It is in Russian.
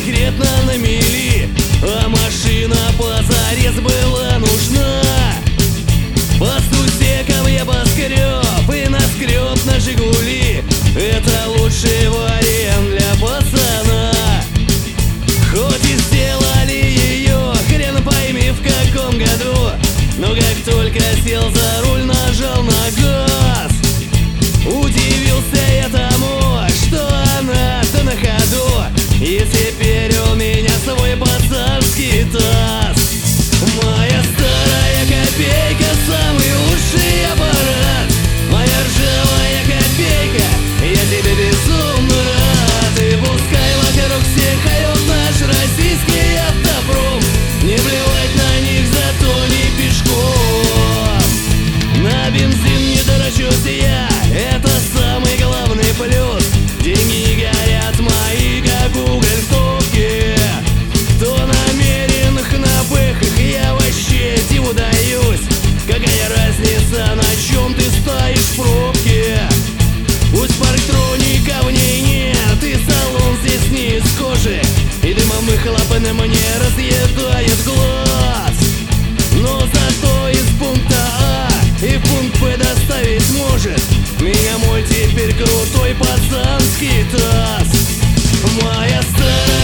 конкретно на мели, а машина позарез была нужна. По сусекам я поскреб и наскреб на Жигули. Это лучший вариант для пацана. Хоть и сделали ее, хрен пойми в каком году, но как только сел за руль, нажал на газ. Удивился я тому, что она-то на ходу, и теперь у меня свой пацанский таз. Моя старая копейка, самый лучший аппарат. Моя ржавая копейка, я тебе безумно рад. И пускай вокруг всех орёт наш российский автопром, не плевать на них, зато не пешком. На бензин не дорачусь я, это самый главный плюс. Деньги не горят мои, как уголь в топке. Кто намеренных на пыхах, я вообще диву даюсь. Какая разница, на чем ты стоишь в пробке? Пусть парктроника в ней нет, и салон здесь не из кожи, и дымом и хлопаном мне разъедает глаз. Но зато из пункта А и пункт Б доставить может меня мой теперь крутой пацанский таз. Моя старая